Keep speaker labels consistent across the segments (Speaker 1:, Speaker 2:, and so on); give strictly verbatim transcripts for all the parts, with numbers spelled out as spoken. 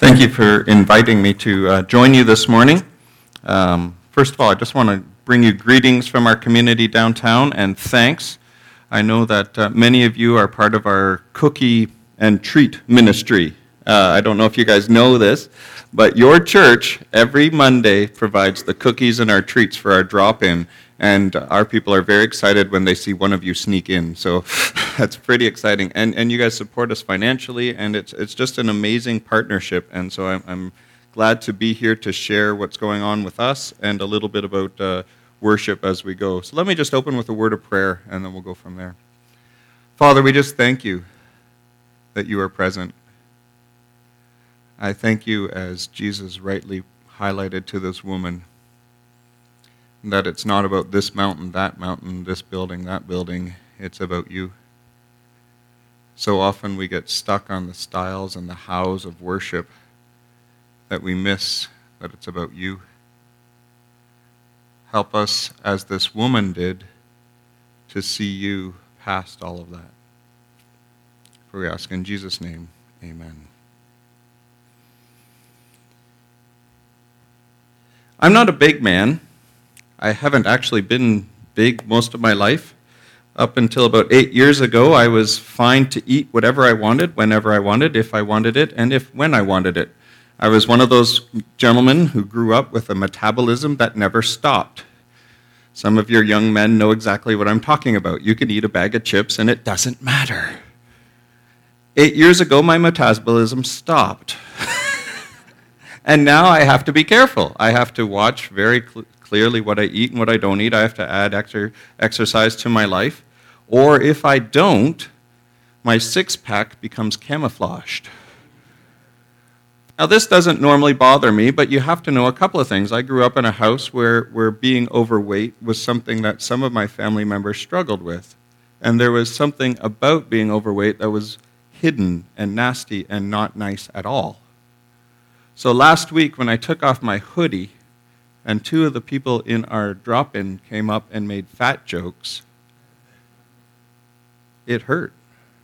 Speaker 1: Thank you for inviting me to uh, join you this morning. Um, first of all, I just want to bring you greetings from our community downtown and thanks. I know that uh, many of you are part of our cookie and treat ministry. Uh, I don't know if you guys know this, but your church every Monday provides the cookies and our treats for our drop-in, and our people are very excited when they see one of you sneak in. So that's pretty exciting, and and you guys support us financially, and it's it's just an amazing partnership. And so I'm, I'm glad to be here to share what's going on with us and a little bit about uh, worship as we go. So let me just open with a word of prayer, and then we'll go from there. Father, we just thank you that you are present. I thank you, as Jesus rightly highlighted to this woman, that it's not about this mountain, that mountain, this building, that building. It's about you. So often we get stuck on the styles and the hows of worship that we miss that it's about you. Help us, as this woman did, to see you past all of that. For we ask in Jesus' name, amen. I'm not a big man. I haven't actually been big most of my life. Up until about eight years ago, I was fine to eat whatever I wanted, whenever I wanted, if I wanted it, and if when I wanted it. I was one of those gentlemen who grew up with a metabolism that never stopped. Some of your young men know exactly what I'm talking about. You can eat a bag of chips and it doesn't matter. Eight years ago, my metabolism stopped. And now I have to be careful. I have to watch very cl- clearly what I eat and what I don't eat. I have to add exer- exercise to my life. Or if I don't, my six-pack becomes camouflaged. Now, this doesn't normally bother me, but you have to know a couple of things. I grew up in a house where, where being overweight was something that some of my family members struggled with. And there was something about being overweight that was hidden and nasty and not nice at all. So last week when I took off my hoodie and two of the people in our drop-in came up and made fat jokes, it hurt.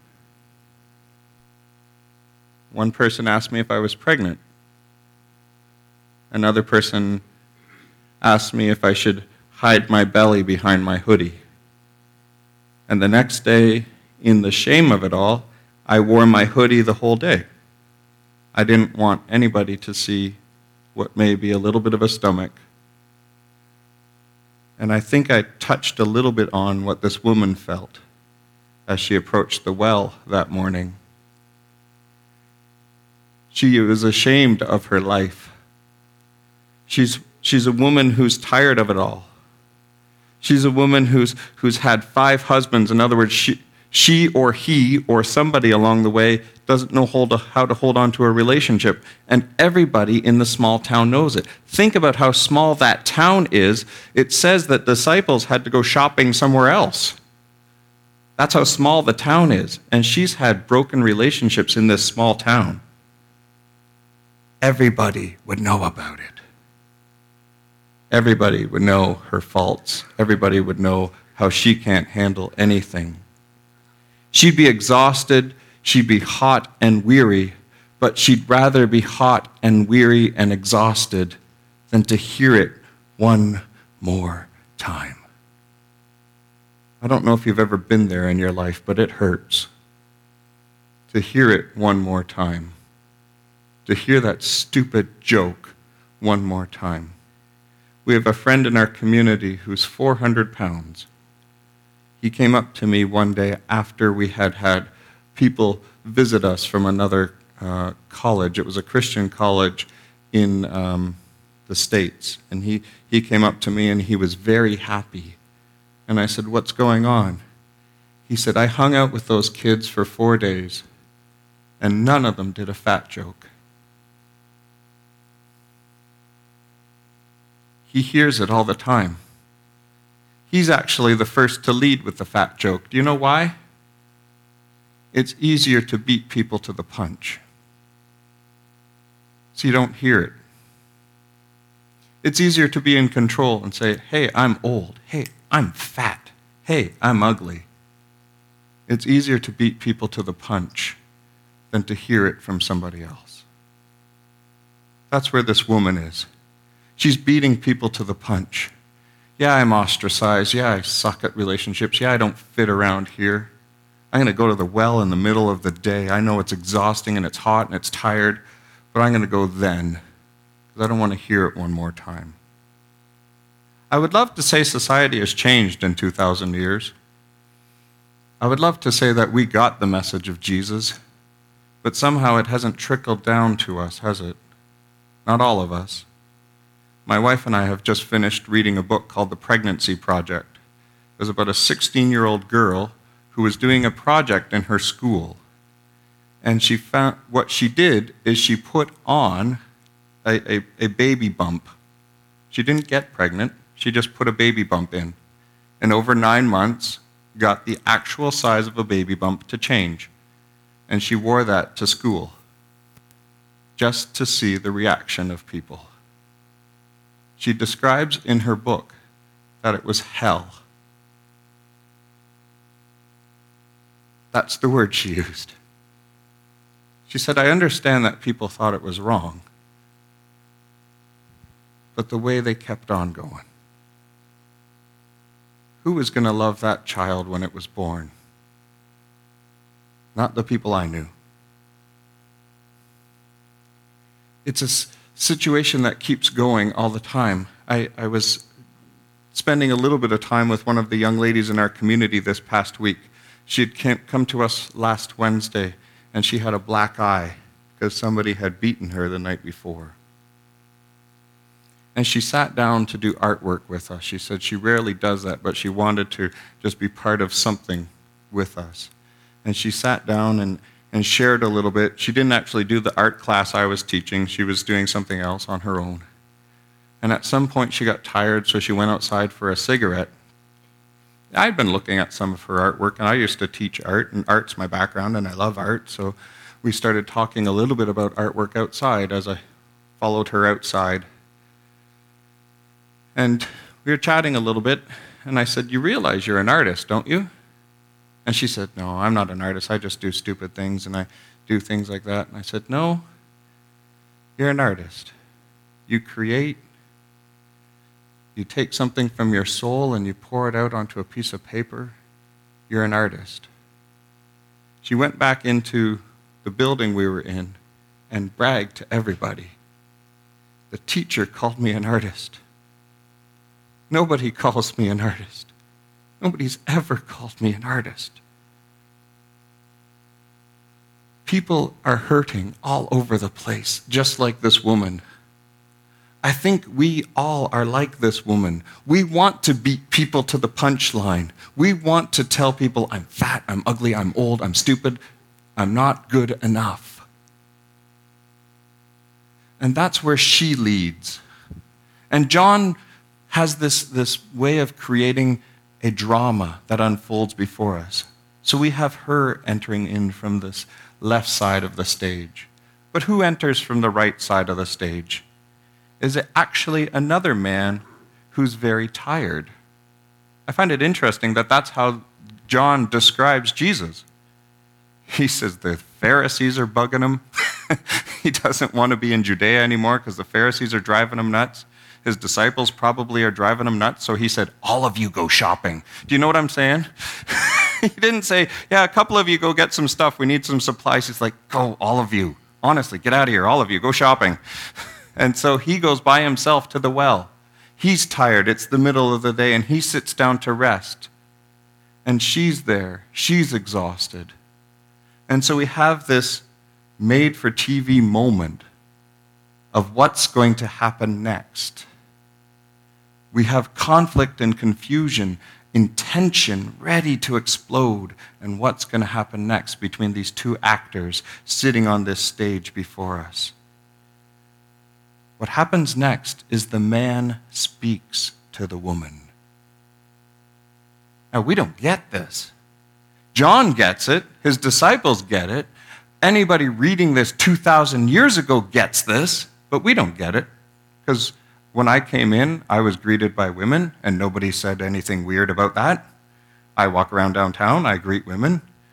Speaker 1: One person asked me if I was pregnant. Another person asked me if I should hide my belly behind my hoodie. And the next day, in the shame of it all, I wore my hoodie the whole day. I didn't want anybody to see what may be a little bit of a stomach. And I think I touched a little bit on what this woman felt as she approached the well that morning. She was ashamed of her life. She's, she's a woman who's tired of it all. She's a woman who's, who's had five husbands. In other words, she, she or he or somebody along the way doesn't know hold, how to hold on to a relationship. And everybody in the small town knows it. Think about how small that town is. It says that disciples had to go shopping somewhere else. That's how small the town is. And she's had broken relationships in this small town. Everybody would know about it. Everybody would know her faults. Everybody would know how she can't handle anything. She'd be exhausted. She'd be hot and weary, but she'd rather be hot and weary and exhausted than to hear it one more time. I don't know if you've ever been there in your life, but it hurts to hear it one more time, to hear that stupid joke one more time. We have a friend in our community who's four hundred pounds. He came up to me one day after we had had people visit us from another uh, college. It was a Christian college in um, the States. And he, he came up to me and he was very happy. And I said, "What's going on?" He said, "I hung out with those kids for four days and none of them did a fat joke." He hears it all the time. He's actually the first to lead with the fat joke. Do you know why? It's easier to beat people to the punch, so you don't hear it. It's easier to be in control and say, "Hey, I'm old. Hey, I'm fat. Hey, I'm ugly." It's easier to beat people to the punch than to hear it from somebody else. That's where this woman is. She's beating people to the punch. Yeah, I'm ostracized. Yeah, I suck at relationships. Yeah, I don't fit around here. I'm going to go to the well in the middle of the day. I know it's exhausting and it's hot and it's tired, but I'm going to go then because I don't want to hear it one more time. I would love to say society has changed in two thousand years. I would love to say that we got the message of Jesus, but somehow it hasn't trickled down to us, has it? Not all of us. My wife and I have just finished reading a book called The Pregnancy Project. It was about a sixteen-year-old girl who was doing a project in her school. And she found what she did is she put on a, a, a baby bump. She didn't get pregnant. She just put a baby bump in. And over nine months, got the actual size of a baby bump to change. And she wore that to school just to see the reaction of people. She describes in her book that it was hell. That's the word she used. She said, I understand that people thought it was wrong, but the way they kept on going. Who was going to love that child when it was born? Not the people I knew. It's a situation that keeps going all the time. I, I was spending a little bit of time with one of the young ladies in our community this past week. She had come to us last Wednesday, and she had a black eye because somebody had beaten her the night before. And she sat down to do artwork with us. She said she rarely does that, but she wanted to just be part of something with us. And she sat down and, and shared a little bit. She didn't actually do the art class I was teaching. She was doing something else on her own. And at some point she got tired, so she went outside for a cigarette. I'd been looking at some of her artwork, and I used to teach art, and art's my background, and I love art, so we started talking a little bit about artwork outside as I followed her outside. And we were chatting a little bit, and I said, you realize you're an artist, don't you? And she said, no, I'm not an artist. I just do stupid things, and I do things like that. And I said, no, you're an artist. You create. You take something from your soul and you pour it out onto a piece of paper. You're an artist. She went back into the building we were in and bragged to everybody. The teacher called me an artist. Nobody calls me an artist. Nobody's ever called me an artist. People are hurting all over the place, just like this woman. I think we all are like this woman. We want to beat people to the punchline. We want to tell people, I'm fat, I'm ugly, I'm old, I'm stupid, I'm not good enough. And that's where she leads. And John has this, this way of creating a drama that unfolds before us. So we have her entering in from this left side of the stage. But who enters from the right side of the stage? Is it actually another man who's very tired? I find it interesting that that's how John describes Jesus. He says the Pharisees are bugging him. He doesn't want to be in Judea anymore because the Pharisees are driving him nuts. His disciples probably are driving him nuts, so he said, all of you go shopping. Do you know what I'm saying? He didn't say, yeah, a couple of you go get some stuff. We need some supplies. He's like, go, all of you. Honestly, get out of here, all of you. Go shopping. And so he goes by himself to the well. He's tired. It's the middle of the day, and he sits down to rest. And she's there. She's exhausted. And so we have this made-for-T V moment of what's going to happen next. We have conflict and confusion, intention ready to explode, and what's going to happen next between these two actors sitting on this stage before us. What happens next is the man speaks to the woman. Now, we don't get this. John gets it. His disciples get it. Anybody reading this two thousand years ago gets this, but we don't get it. Because when I came in, I was greeted by women, and nobody said anything weird about that. I walk around downtown, I greet women.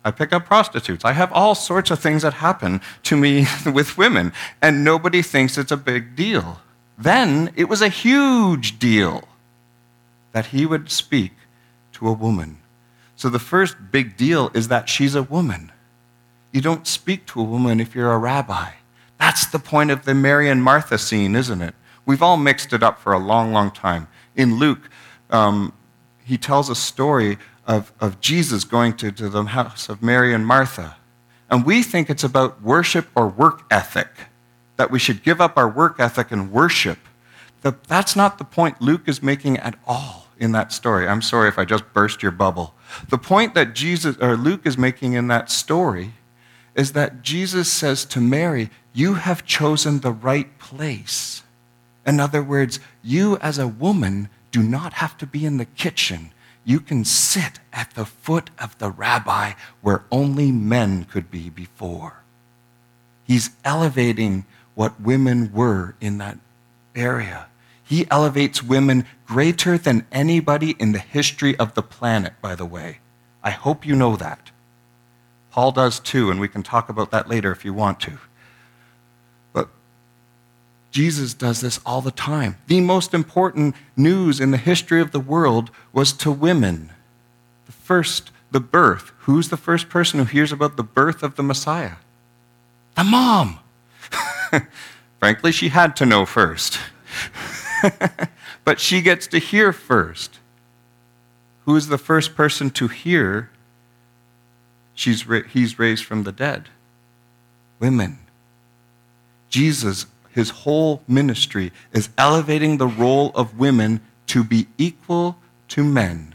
Speaker 1: I pick up prostitutes. I have all sorts of things that happen to me with women, and nobody thinks it's a big deal. Then it was a huge deal that he would speak to a woman. So the first big deal is that she's a woman. You don't speak to a woman if you're a rabbi. That's the point of the Mary and Martha scene, isn't it? We've all mixed it up for a long, long time. In Luke, um, he tells a story of, of Jesus going to, to the house of Mary and Martha. And we think it's about worship or work ethic, that we should give up our work ethic and worship. The, that's not the point Luke is making at all in that story. I'm sorry if I just burst your bubble. The point that Jesus or Luke is making in that story is that Jesus says to Mary, you have chosen the right place. In other words, you as a woman do not have to be in the kitchen. You can sit at the foot of the rabbi where only men could be before. He's elevating what women were in that area. He elevates women greater than anybody in the history of the planet, by the way. I hope you know that. Paul does too, and we can talk about that later if you want to. But Jesus does this all the time. The most important news in the history of the world was to women. The first, the birth. Who's the first person who hears about the birth of the Messiah? The mom. Frankly, she had to know first. But she gets to hear first. Who is the first person to hear she's ra- he's raised from the dead? Women. Jesus, his whole ministry is elevating the role of women to be equal to men.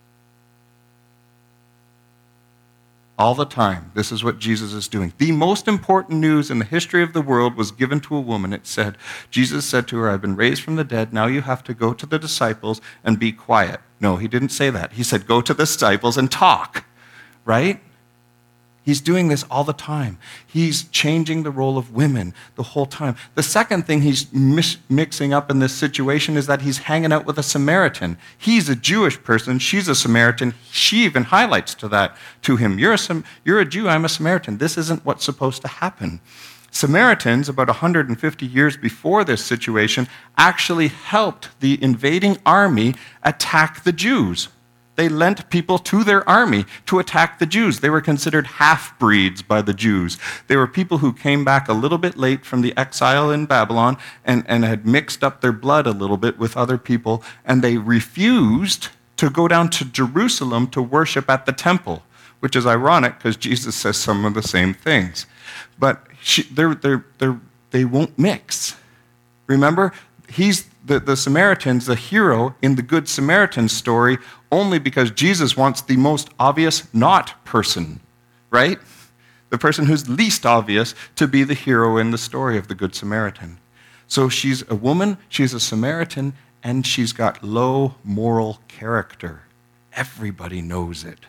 Speaker 1: All the time, this is what Jesus is doing. The most important news in the history of the world was given to a woman. It said, Jesus said to her, I've been raised from the dead. Now you have to go to the disciples and be quiet. No, he didn't say that. He said, go to the disciples and talk, right? He's doing this all the time. He's changing the role of women the whole time. The second thing he's mis- mixing up in this situation is that he's hanging out with a Samaritan. He's a Jewish person. She's a Samaritan. She even highlights to that to him. You're a, Sam- you're a Jew. I'm a Samaritan. This isn't what's supposed to happen. Samaritans, about one hundred fifty years before this situation, actually helped the invading army attack the Jews. They lent people to their army to attack the Jews. They were considered half-breeds by the Jews. They were people who came back a little bit late from the exile in Babylon and, and had mixed up their blood a little bit with other people, and they refused to go down to Jerusalem to worship at the temple, which is ironic because Jesus says some of the same things. But she, they're, they're, they're, they won't mix. Remember, he's the, the Samaritan's the hero in the Good Samaritan story only because Jesus wants the most obvious not person, right? The person who's least obvious to be the hero in the story of the Good Samaritan. So she's a woman, she's a Samaritan, and she's got low moral character. Everybody knows it.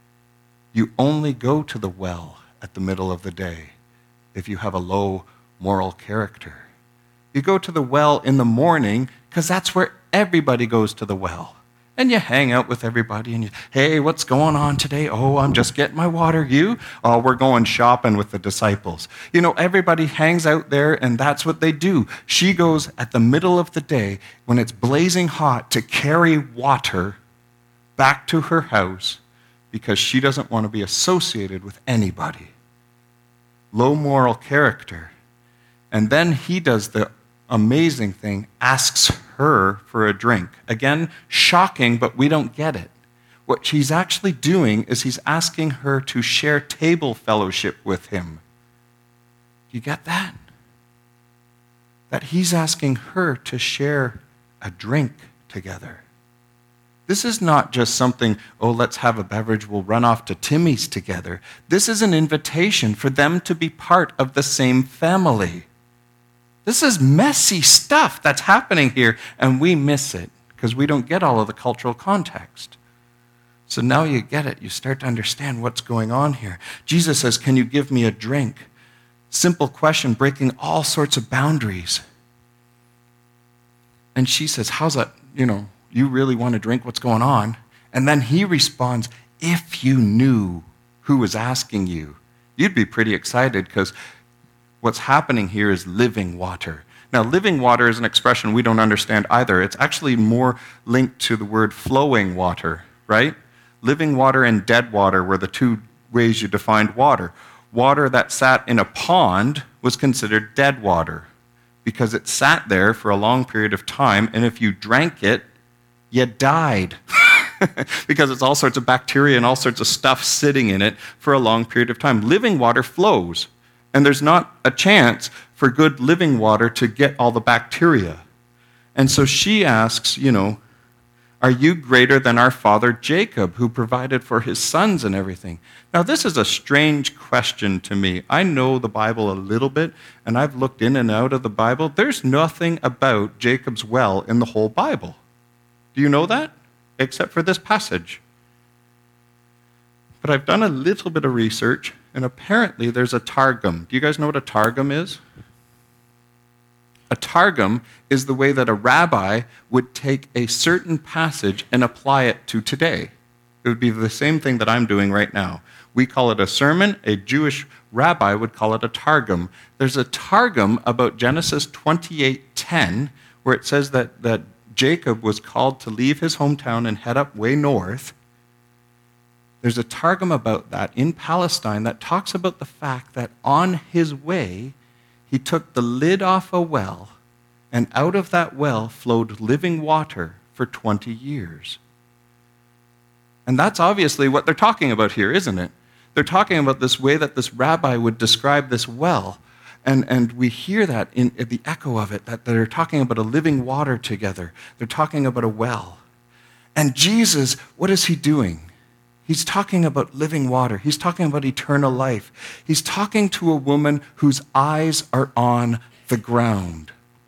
Speaker 1: You only go to the well at the middle of the day if you have a low moral character. You go to the well in the morning because that's where everybody goes to the well. And you hang out with everybody and you, hey, what's going on today? Oh, I'm just getting my water. You? Oh, we're going shopping with the disciples. You know, everybody hangs out there and that's what they do. She goes at the middle of the day when it's blazing hot to carry water back to her house because she doesn't want to be associated with anybody. Low moral character. And then he does the amazing thing, asks her for a drink. Again, shocking, but we don't get it. What she's actually doing is he's asking her to share table fellowship with him. Do you get that? That he's asking her to share a drink together. This is not just something, oh, let's have a beverage, we'll run off to Timmy's together. This is an invitation for them to be part of the same family. This is messy stuff that's happening here, and we miss it because we don't get all of the cultural context. So now you get it. You start to understand what's going on here. Jesus says, can you give me a drink? Simple question, breaking all sorts of boundaries. And she says, how's that, you know, you really want to drink? What's going on? And then he responds, if you knew who was asking you, you'd be pretty excited because what's happening here is living water. Now, living water is an expression we don't understand either. It's actually more linked to the word flowing water, right? Living water and dead water were the two ways you defined water. Water that sat in a pond was considered dead water because it sat there for a long period of time, and if you drank it, you died. Because it's all sorts of bacteria and all sorts of stuff sitting in it for a long period of time. Living water flows, and there's not a chance for good living water to get all the bacteria. And so she asks, you know, are you greater than our father Jacob, who provided for his sons and everything? Now, this is a strange question to me. I know the Bible a little bit, and I've looked in and out of the Bible. There's nothing about Jacob's well in the whole Bible. Do you know that? Except for this passage. But I've done a little bit of research, and apparently there's a Targum. Do you guys know what a Targum is? A Targum is the way that a rabbi would take a certain passage and apply it to today. It would be the same thing that I'm doing right now. We call it a sermon. A Jewish rabbi would call it a Targum. There's a Targum about Genesis twenty-eight ten, where it says that, that Jacob was called to leave his hometown and head up way north. There's a Targum about that in Palestine that talks about the fact that on his way, he took the lid off a well, and out of that well flowed living water for twenty years. And that's obviously what they're talking about here, isn't it? They're talking about this way that this rabbi would describe this well. And, and we hear that in, in the echo of it, that they're talking about a living water together. They're talking about a well. And Jesus, what is he doing? He's talking about living water. He's talking about eternal life. He's talking to a woman whose eyes are on the ground.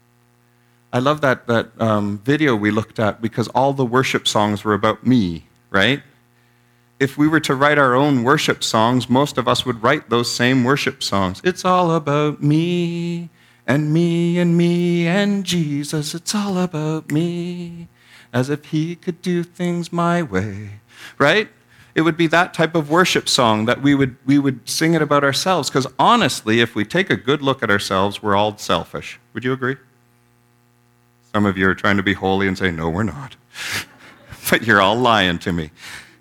Speaker 1: I love that, that um, video we looked at because all the worship songs were about me, right? If we were to write our own worship songs, most of us would write those same worship songs. It's all about me and me and me and Jesus. It's all about me, as if he could do things my way, right? It would be that type of worship song that we would we would sing it about ourselves. Because honestly, if we take a good look at ourselves, we're all selfish. Would you agree? Some of you are trying to be holy and say, no, we're not. But you're all lying to me.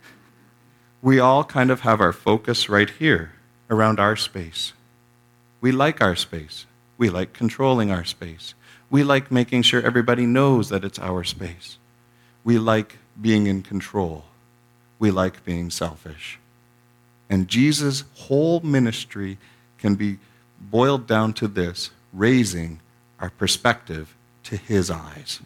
Speaker 1: We all kind of have our focus right here around our space. We like our space. We like controlling our space. We like making sure everybody knows that it's our space. We like being in control. We like being selfish. And Jesus' whole ministry can be boiled down to this: raising our perspective to his eyes.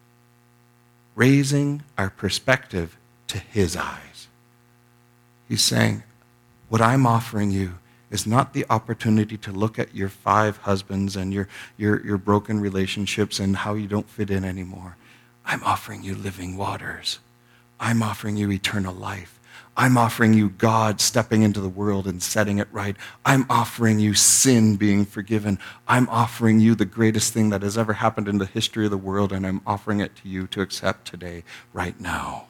Speaker 1: Raising our perspective to his eyes. He's saying, what I'm offering you is not the opportunity to look at your five husbands and your, your, your broken relationships and how you don't fit in anymore. I'm offering you living waters. I'm offering you eternal life. I'm offering you God stepping into the world and setting it right. I'm offering you sin being forgiven. I'm offering you the greatest thing that has ever happened in the history of the world, and I'm offering it to you to accept today, right now.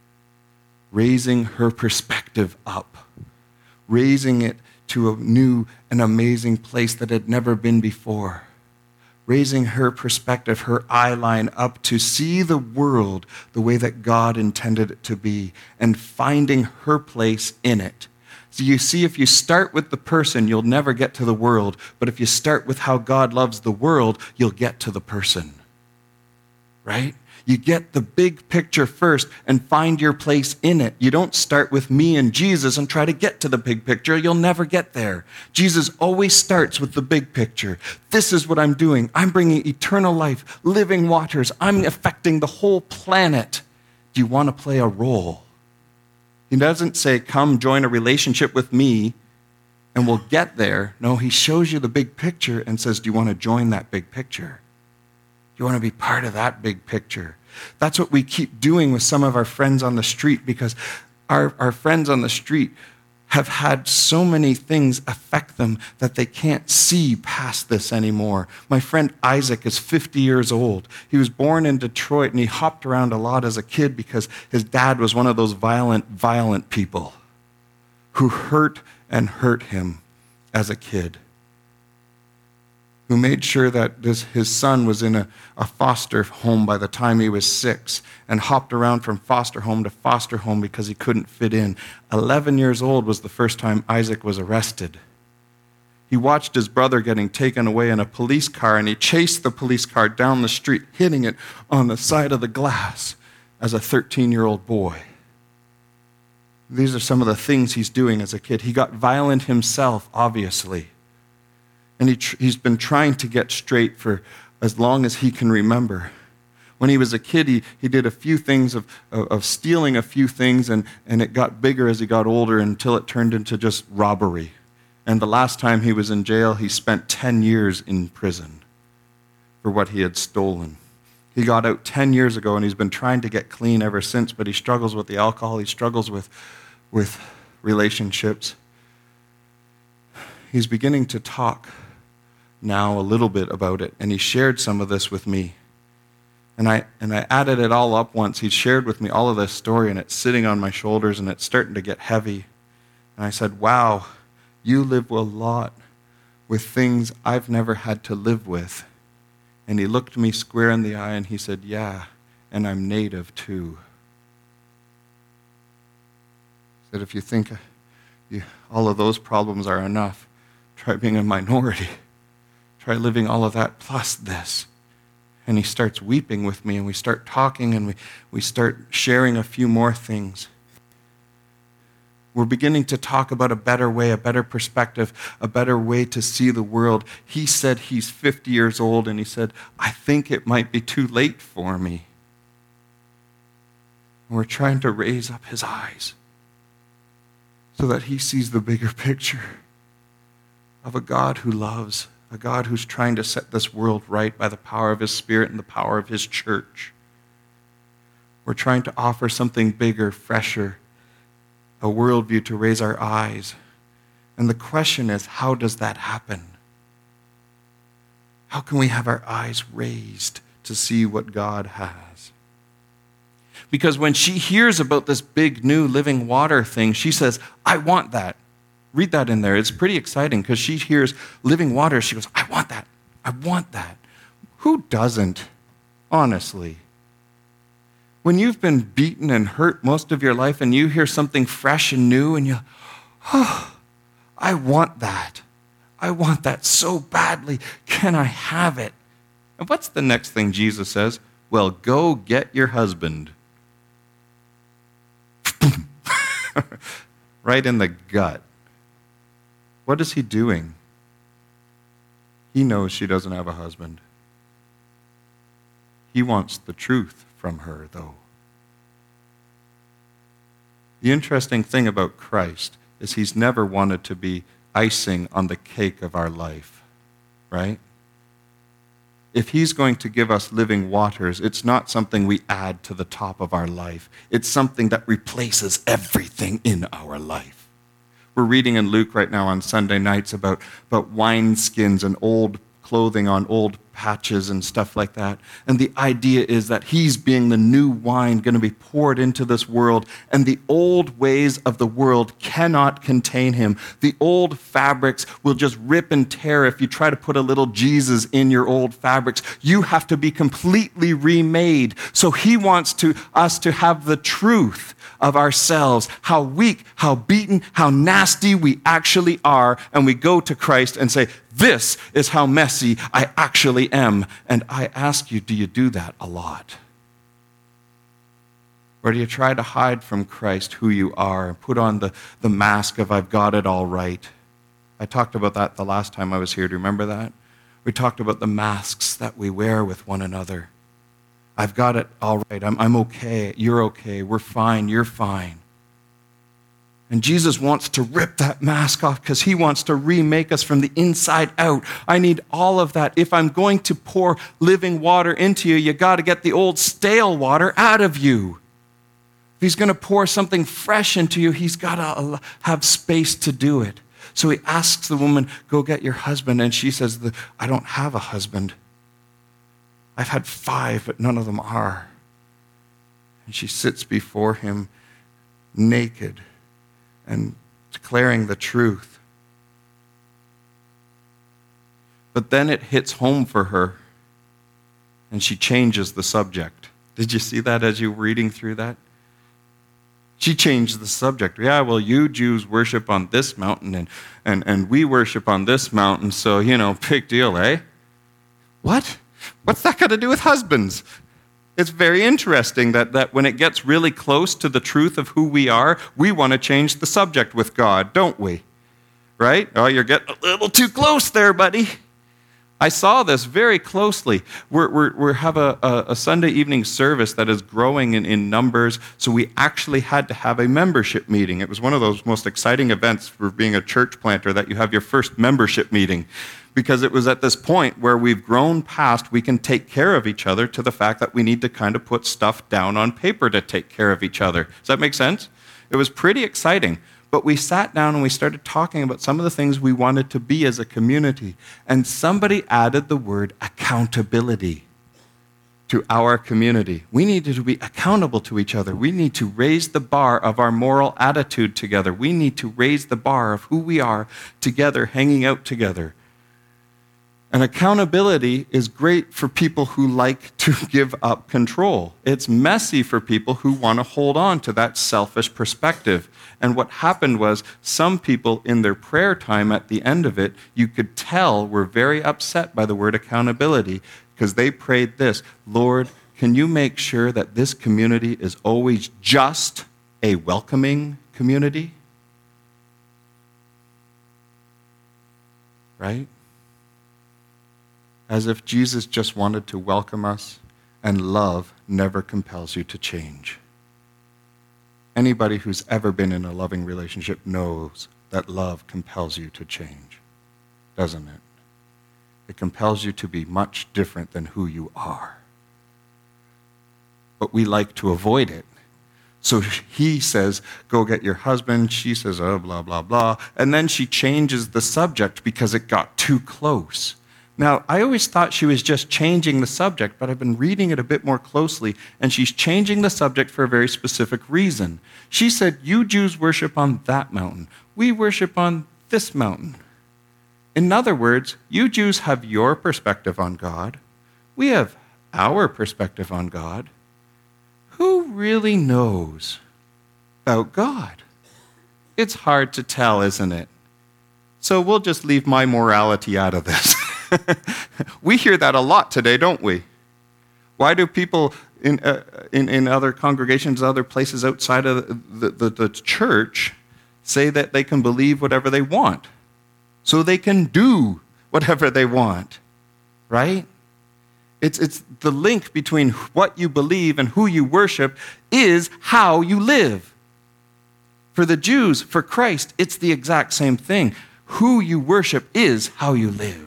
Speaker 1: Raising her perspective up. Raising it to a new and amazing place that had never been before. Raising her perspective, her eye line up to see the world the way that God intended it to be, and finding her place in it. So you see, if you start with the person, you'll never get to the world. But if you start with how God loves the world, you'll get to the person. Right? You get the big picture first and find your place in it. You don't start with me and Jesus and try to get to the big picture. You'll never get there. Jesus always starts with the big picture. This is what I'm doing. I'm bringing eternal life, living waters. I'm affecting the whole planet. Do you want to play a role? He doesn't say, come join a relationship with me and we'll get there. No, he shows you the big picture and says, do you want to join that big picture? You want to be part of that big picture. That's what we keep doing with some of our friends on the street, because our, our friends on the street have had so many things affect them that they can't see past this anymore. My friend Isaac is fifty years old. He was born in Detroit, and he hopped around a lot as a kid because his dad was one of those violent, violent people. who hurt and hurt him as a kid, who made sure that this, his son was in a, a foster home by the time he was six and hopped around from foster home to foster home because he couldn't fit in. eleven years old was the first time Isaac was arrested. He watched his brother getting taken away in a police car, and he chased the police car down the street, hitting it on the side of the glass as a thirteen-year-old boy. These are some of the things he's doing as a kid. He got violent himself, obviously. And he tr- he's been trying to get straight for as long as he can remember. When he was a kid, he, he did a few things of, of, of stealing a few things, and, and it got bigger as he got older until it turned into just robbery. And the last time he was in jail, he spent ten years in prison for what he had stolen. He got out ten years ago, and he's been trying to get clean ever since, but he struggles with the alcohol. He struggles with, with relationships. He's beginning to talk now a little bit about it, and he shared some of this with me. And I and I added it all up once. He shared with me all of this story, and it's sitting on my shoulders, and it's starting to get heavy. And I said, wow, you live a lot with things I've never had to live with. And he looked me square in the eye, and he said, yeah, and I'm native too. He said, if you think you, all of those problems are enough, try being a minority. Try living all of that plus this. And he starts weeping with me, and we start talking, and we, we start sharing a few more things. We're beginning to talk about a better way, a better perspective, a better way to see the world. He said he's fifty years old, and he said, I think it might be too late for me. And we're trying to raise up his eyes so that he sees the bigger picture of a God who loves, a God who's trying to set this world right by the power of his Spirit and the power of his church. We're trying to offer something bigger, fresher, a worldview to raise our eyes. And the question is, how does that happen? How can we have our eyes raised to see what God has? Because when she hears about this big new living water thing, she says, I want that. Read that in there. It's pretty exciting because she hears living water. She goes, I want that. I want that. Who doesn't, honestly? When you've been beaten and hurt most of your life and you hear something fresh and new and you, oh, I want that. I want that so badly. Can I have it? And what's the next thing Jesus says? Well, go get your husband. Right in the gut. What is he doing? He knows she doesn't have a husband. He wants the truth from her, though. The interesting thing about Christ is he's never wanted to be icing on the cake of our life, right? If he's going to give us living waters, it's not something we add to the top of our life. It's something that replaces everything in our life. We're reading in Luke right now on Sunday nights about, about wineskins and old clothing on old patches and stuff like that. And the idea is that he's being the new wine going to be poured into this world, and the old ways of the world cannot contain him. The old fabrics will just rip and tear if you try to put a little Jesus in your old fabrics. You have to be completely remade. So he wants to us to have the truth of ourselves, how weak, how beaten, how nasty we actually are, and we go to Christ and say, this is how messy I actually am. And I ask you, do you do that a lot? Or do you try to hide from Christ who you are and put on the, the mask of I've got it all right? I talked about that the last time I was here. Do you remember that? We talked about the masks that we wear with one another. I've got it all right. I'm, I'm okay. You're okay. We're fine. You're fine. And Jesus wants to rip that mask off because he wants to remake us from the inside out. I need all of that. If I'm going to pour living water into you, you got to get the old stale water out of you. If he's going to pour something fresh into you, he's got to have space to do it. So he asks the woman, go get your husband. And she says, I don't have a husband. I've had five, but none of them are. And she sits before him naked and declaring the truth. But then it hits home for her, and she changes the subject. Did you see that as you were reading through that? She changed the subject. Yeah, well, you Jews worship on this mountain, and, and, and we worship on this mountain, so, you know, big deal, eh? What? What's that got to do with husbands? It's very interesting that, that when it gets really close to the truth of who we are, we want to change the subject with God, don't we? Right? Oh, you're getting a little too close there, buddy. I saw this very closely. We're, we're, we have a, a, a Sunday evening service that is growing in, in numbers, so we actually had to have a membership meeting. It was one of those most exciting events for being a church planter, that you have your first membership meeting, because it was at this point where we've grown past we can take care of each other to the fact that we need to kind of put stuff down on paper to take care of each other. Does that make sense? It was pretty exciting. But we sat down and we started talking about some of the things we wanted to be as a community. And somebody added the word accountability to our community. We needed to be accountable to each other. We need to raise the bar of our moral attitude together. We need to raise the bar of who we are together, hanging out together. And accountability is great for people who like to give up control. It's messy for people who want to hold on to that selfish perspective. And what happened was some people in their prayer time at the end of it, you could tell were very upset by the word accountability, because they prayed this: Lord, can you make sure that this community is always just a welcoming community? Right? As if Jesus just wanted to welcome us, and love never compels you to change. Anybody who's ever been in a loving relationship knows that love compels you to change, doesn't it? It compels you to be much different than who you are. But we like to avoid it. So he says, go get your husband. She says, oh, blah, blah, blah. And then she changes the subject because it got too close. Now, I always thought she was just changing the subject, but I've been reading it a bit more closely, and she's changing the subject for a very specific reason. She said, you Jews worship on that mountain. We worship on this mountain. In other words, you Jews have your perspective on God. We have our perspective on God. Who really knows about God? It's hard to tell, isn't it? So we'll just leave my morality out of this. We hear that a lot today, don't we? Why do people in, uh, in, in other congregations, other places outside of the, the, the church say that they can believe whatever they want so they can do whatever they want, right? It's, it's the link between what you believe and who you worship is how you live. For the Jews, for Christ, it's the exact same thing. Who you worship is how you live.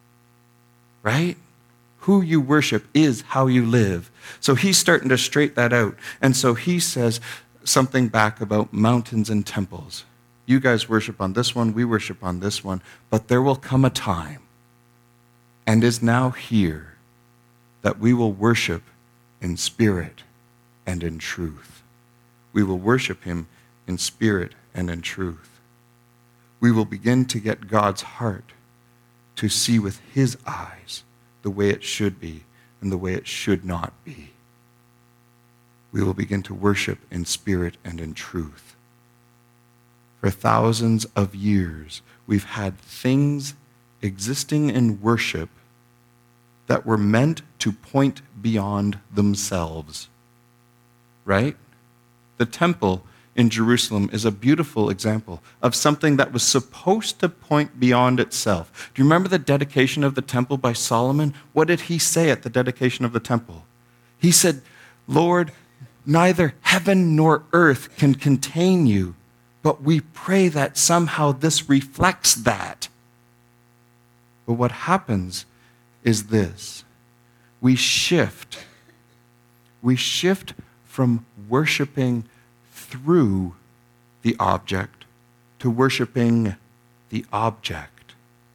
Speaker 1: Right? Who you worship is how you live. So he's starting to straighten that out. And so he says something back about mountains and temples. You guys worship on this one, we worship on this one, but there will come a time, and is now here, that we will worship in spirit and in truth. We will worship him in spirit and in truth. We will begin to get God's heart to see with his eyes the way it should be and the way it should not be. We will begin to worship in spirit and in truth. For thousands of years, we've had things existing in worship that were meant to point beyond themselves. Right? The temple in Jerusalem is a beautiful example of something that was supposed to point beyond itself. Do you remember the dedication of the temple by Solomon? What did he say at the dedication of the temple? He said, Lord, neither heaven nor earth can contain you, but we pray that somehow this reflects that. But what happens is this. We shift. We shift from worshiping through the object to worshiping the object.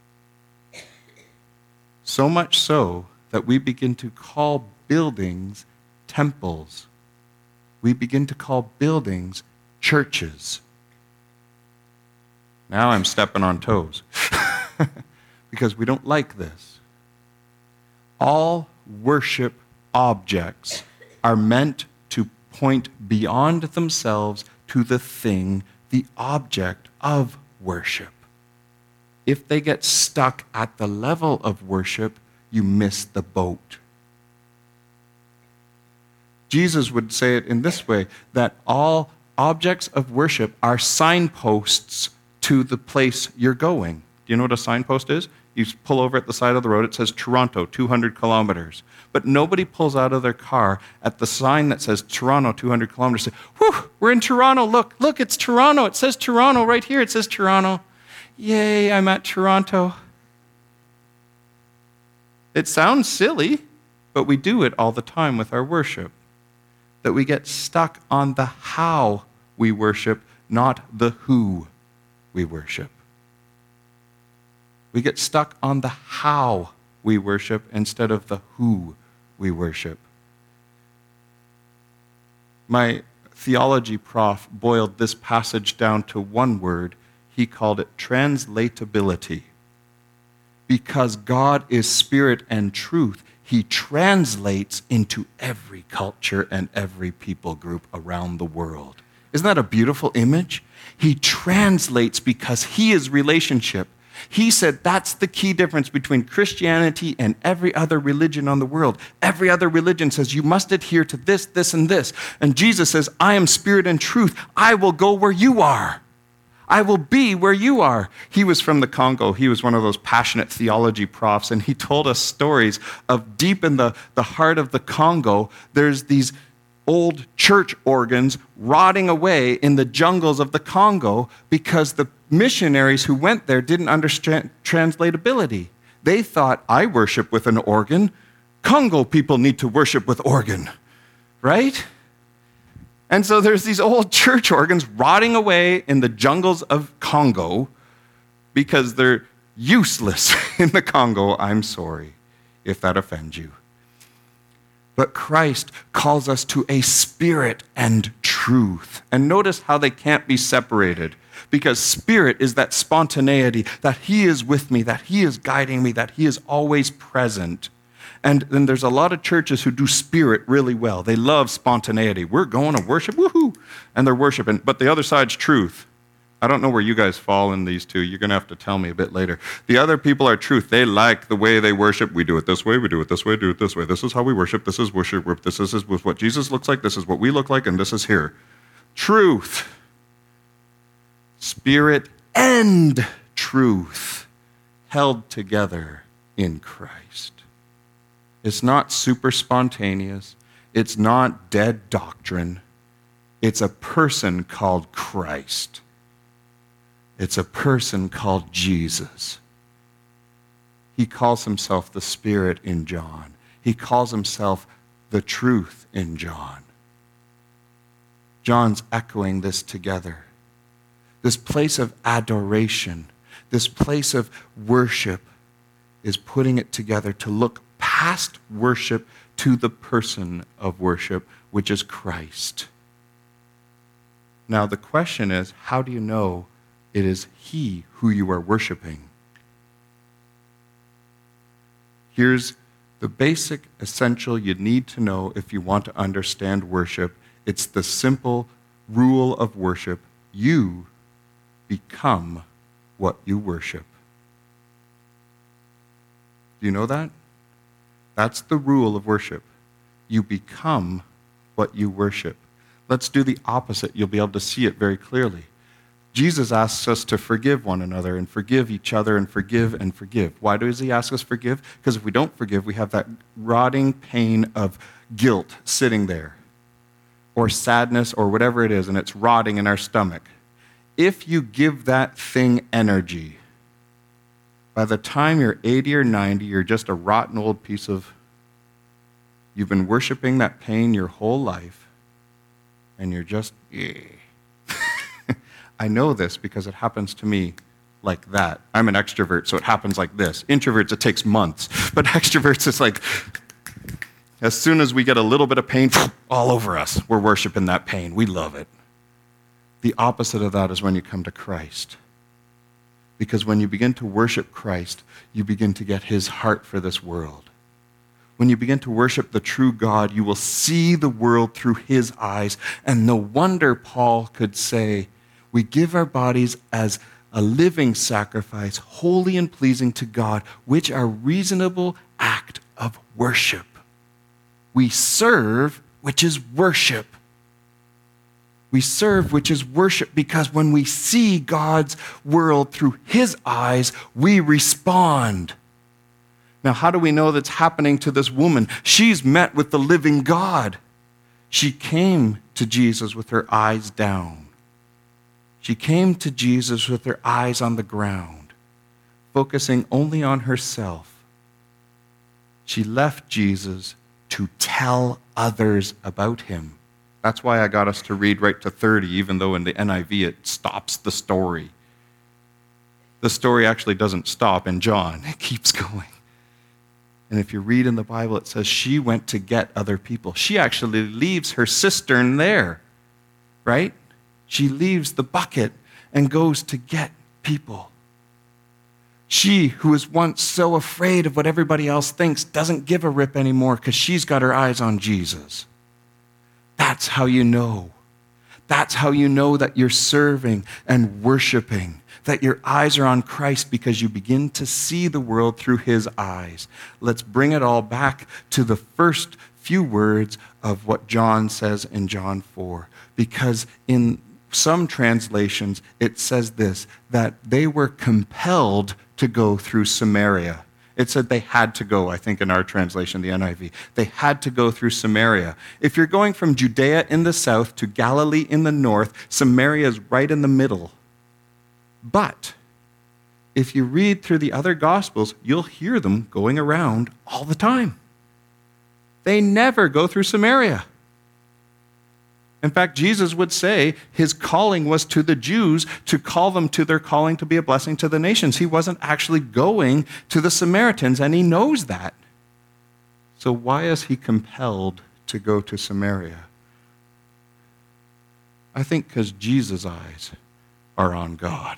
Speaker 1: So much so that we begin to call buildings temples. We begin to call buildings churches. Now I'm stepping on toes because we don't like this. All worship objects are meant to point beyond themselves to the thing, the object of worship. If they get stuck at the level of worship, you miss the boat. Jesus would say it in this way, that all objects of worship are signposts to the place you're going. Do you know what a signpost is? You pull over at the side of the road, it says Toronto, two hundred kilometers. But nobody pulls out of their car at the sign that says Toronto, two hundred kilometers. Say, whew, we're in Toronto, look, look, it's Toronto. It says Toronto right here, it says Toronto. Yay, I'm at Toronto. It sounds silly, but we do it all the time with our worship. That we get stuck on the how we worship, not the who we worship. We get stuck on the how we worship instead of the who we worship. My theology prof boiled this passage down to one word. He called it translatability. Because God is spirit and truth, he translates into every culture and every people group around the world. Isn't that a beautiful image? He translates because he is relationship. He said that's the key difference between Christianity and every other religion on the world. Every other religion says you must adhere to this, this, and this. And Jesus says, I am spirit and truth. I will go where you are. I will be where you are. He was from the Congo. He was one of those passionate theology profs, and he told us stories of deep in the, the heart of the Congo, there's these old church organs rotting away in the jungles of the Congo because the missionaries who went there didn't understand translatability. They thought, I worship with an organ. Congo people need to worship with organ, right? And so there's these old church organs rotting away in the jungles of Congo because they're useless in the Congo. I'm sorry if that offends you. But Christ calls us to a spirit and truth. And notice how they can't be separated. Because spirit is that spontaneity, that he is with me, that he is guiding me, that he is always present. And then there's a lot of churches who do spirit really well. They love spontaneity. We're going to worship, woohoo, and they're worshiping. But the other side's truth. I don't know where you guys fall in these two. You're going to have to tell me a bit later. The other people are truth. They like the way they worship. We do it this way, we do it this way, do it this way. This is how we worship. This is worship. This is what Jesus looks like. This is what we look like, and this is here. Truth. Spirit and truth held together in Christ. It's not super spontaneous. It's not dead doctrine. It's a person called Christ. It's a person called Jesus. He calls himself the Spirit in John. He calls himself the truth in John. John's echoing this together. This place of adoration, this place of worship is putting it together to look past worship to the person of worship, which is Christ. Now the question is, how do you know it is he who you are worshiping? Here's the basic essential you need to know if you want to understand worship. It's the simple rule of worship. You become what you worship. Do you know that? That's the rule of worship. You become what you worship. Let's do the opposite. You'll be able to see it very clearly. Jesus asks us to forgive one another and forgive each other and forgive and forgive. Why does he ask us to forgive? Because if we don't forgive, we have that rotting pain of guilt sitting there, or sadness, or whatever it is, and it's rotting in our stomach. If you give that thing energy, by the time you're eighty or ninety, you're just a rotten old piece of, you've been worshiping that pain your whole life, and you're just, yeah. I know this because it happens to me like that. I'm an extrovert, so it happens like this. Introverts, it takes months. But extroverts, it's like, as soon as we get a little bit of pain, all over us, we're worshiping that pain. We love it. The opposite of that is when you come to Christ. Because when you begin to worship Christ, you begin to get his heart for this world. When you begin to worship the true God, you will see the world through his eyes. And no wonder Paul could say, we give our bodies as a living sacrifice, holy and pleasing to God, which are reasonable act of worship. We serve, which is worship. We serve, which is worship, because when we see God's world through his eyes, we respond. Now, how do we know that's happening to this woman? She's met with the living God. She came to Jesus with her eyes down. She came to Jesus with her eyes on the ground, focusing only on herself. She left Jesus to tell others about him. That's why I got us to read right to thirty, even though in the N I V it stops the story. The story actually doesn't stop in John. It keeps going. And if you read in the Bible, it says she went to get other people. She actually leaves her cistern there, right? She leaves the bucket and goes to get people. She, who was once so afraid of what everybody else thinks, doesn't give a rip anymore because she's got her eyes on Jesus. That's how you know. That's how you know that you're serving and worshiping, that your eyes are on Christ because you begin to see the world through his eyes. Let's bring it all back to the first few words of what John says in John four, because in some translations it says this, that they were compelled to go through Samaria. It said they had to go, I think in our translation, the N I V. They had to go through Samaria. If you're going from Judea in the south to Galilee in the north, Samaria is right in the middle. But if you read through the other Gospels, you'll hear them going around all the time. They never go through Samaria. In fact, Jesus would say his calling was to the Jews to call them to their calling to be a blessing to the nations. He wasn't actually going to the Samaritans, and he knows that. So why is he compelled to go to Samaria? I think because Jesus' eyes are on God.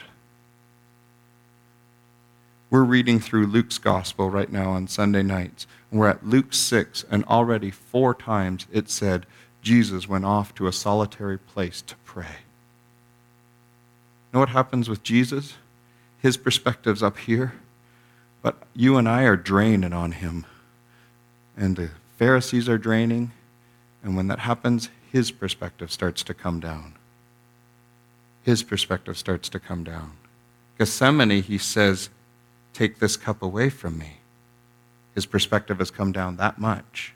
Speaker 1: We're reading through Luke's gospel right now on Sunday nights. We're at Luke six, and already four times it said, Jesus went off to a solitary place to pray. You know what happens with Jesus? His perspective's up here, but you and I are draining on him. And the Pharisees are draining, and when that happens, his perspective starts to come down. His perspective starts to come down. Gethsemane, he says, take this cup away from me. His perspective has come down that much.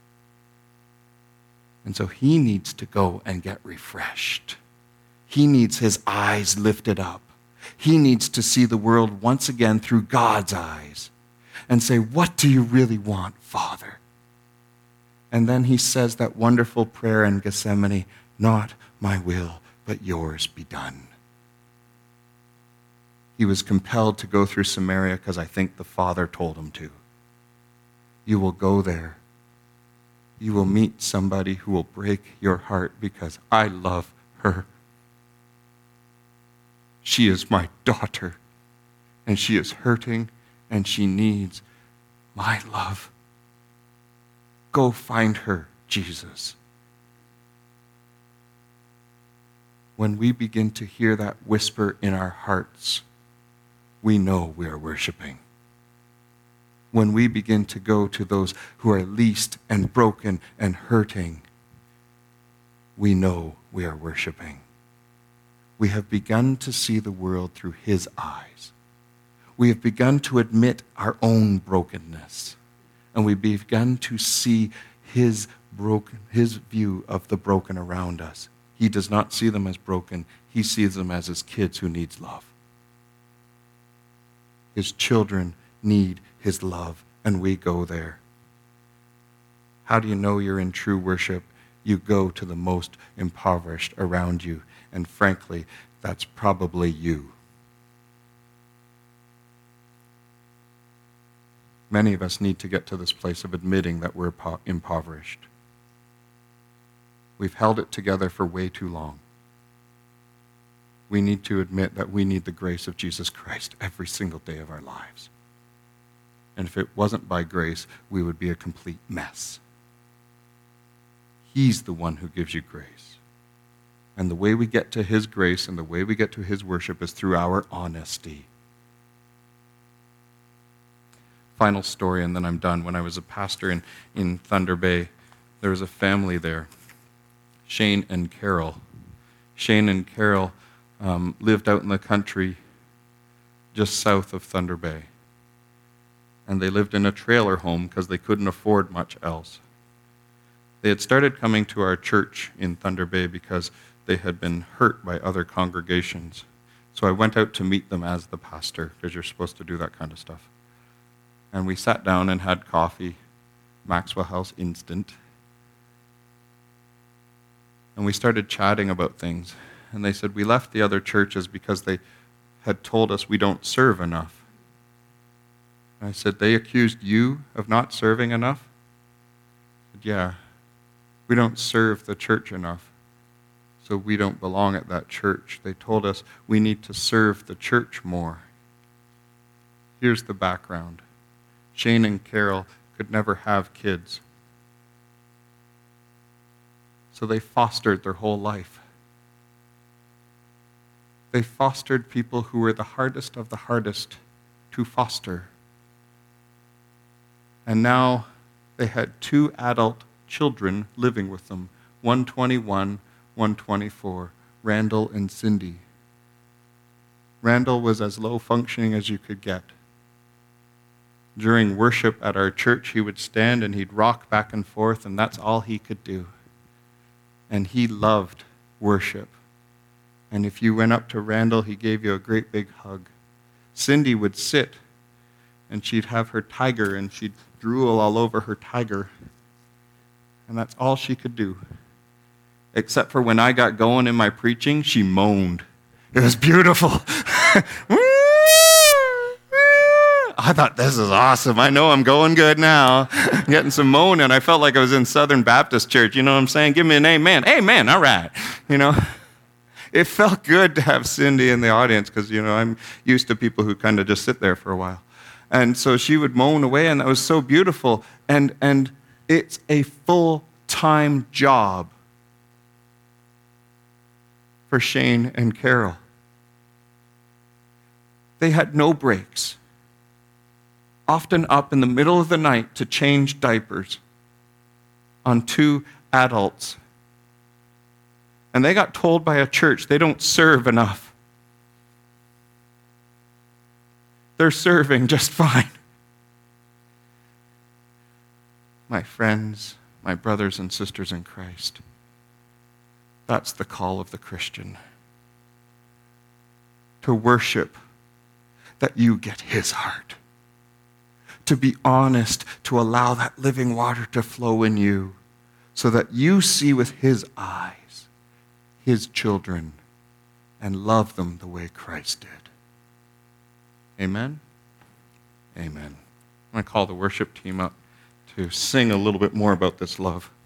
Speaker 1: And so he needs to go and get refreshed. He needs his eyes lifted up. He needs to see the world once again through God's eyes and say, what do you really want, Father? And then he says that wonderful prayer in Gethsemane, not my will, but yours be done. He was compelled to go through Samaria because I think the Father told him to. You will go there. You will meet somebody who will break your heart because I love her. She is my daughter, and she is hurting, and she needs my love. Go find her, Jesus. When we begin to hear that whisper in our hearts, we know we are worshiping. When we begin to go to those who are least and broken and hurting, we know we are worshiping. We have begun to see the world through his eyes. We have begun to admit our own brokenness, and we've begun to see his broken, his view of the broken around us. He does not see them as broken. He sees them as his kids who needs love. His children need his love, and we go there. How do you know you're in true worship? You go to the most impoverished around you, and frankly, that's probably you. Many of us need to get to this place of admitting that we're impoverished. We've held it together for way too long. we need to admit that we need the grace of Jesus Christ every single day of our lives. And if it wasn't by grace, we would be a complete mess. He's the one who gives you grace. And the way we get to his grace and the way we get to his worship is through our honesty. Final story, and then I'm done. When I was a pastor in, in Thunder Bay, there was a family there, Shane and Carol. Shane and Carol um, lived out in the country just south of Thunder Bay. And they lived in a trailer home because they couldn't afford much else. They had started coming to our church in Thunder Bay because they had been hurt by other congregations. So I went out to meet them as the pastor, because you're supposed to do that kind of stuff. And we sat down and had coffee, Maxwell House instant. And we started chatting about things. And they said, we left the other churches because they had told us we don't serve enough. And I said, they accused you of not serving enough? I said, yeah, we don't serve the church enough, so we don't belong at that church. They told us we need to serve the church more. Here's the background. Shane and Carol could never have kids. So they fostered their whole life. They fostered people who were the hardest of the hardest to foster. And now they had two adult children living with them, one twenty-one, one twenty-four, Randall and Cindy. Randall was as low functioning as you could get. During worship at our church, he would stand and he'd rock back and forth, and that's all he could do. And he loved worship. And if you went up to Randall, he gave you a great big hug. Cindy would sit, and she'd have her tiger, and she'd drool all over her tiger. And that's all she could do. Except for when I got going in my preaching, she moaned. It was beautiful. I thought, this is awesome. I know I'm going good now. I'm getting some moaning. I felt like I was in Southern Baptist Church. You know what I'm saying? Give me an amen. Amen, all right. You know, it felt good to have Cindy in the audience because, you know, I'm used to people who kind of just sit there for a while. And so she would moan away, and that was so beautiful. And and it's a full-time job for Shane and Carol. They had no breaks, often up in the middle of the night to change diapers on two adults. And they got told by a church they don't serve enough. They're serving just fine. My friends, my brothers and sisters in Christ, that's the call of the Christian. To worship that you get his heart. To be honest, to allow that living water to flow in you so that you see with his eyes his children and love them the way Christ did. Amen? Amen. I'm going to call the worship team up to sing a little bit more about this love.